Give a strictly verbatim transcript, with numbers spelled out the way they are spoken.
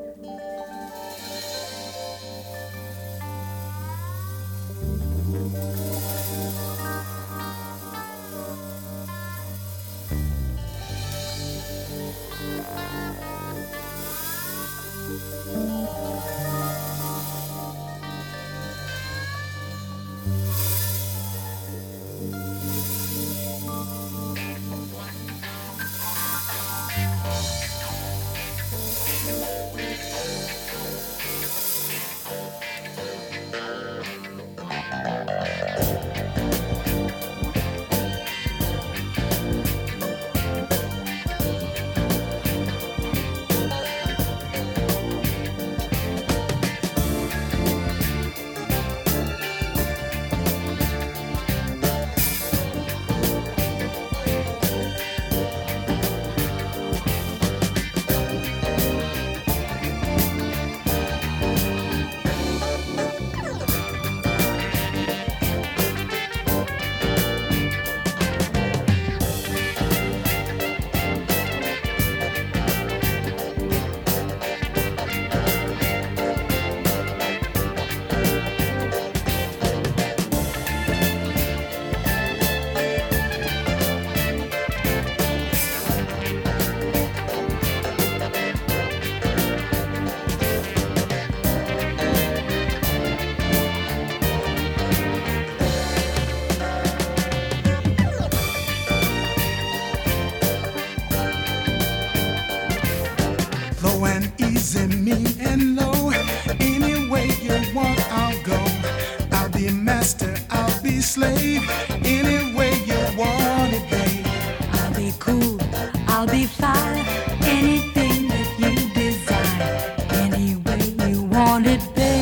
Low and easy, mean and low. Any way you want, I'll go. I'll be master, I'll be slave. Any way you want it, babe. I'll be cool, I'll be fine. Anything that you desire, any way you want it, babe.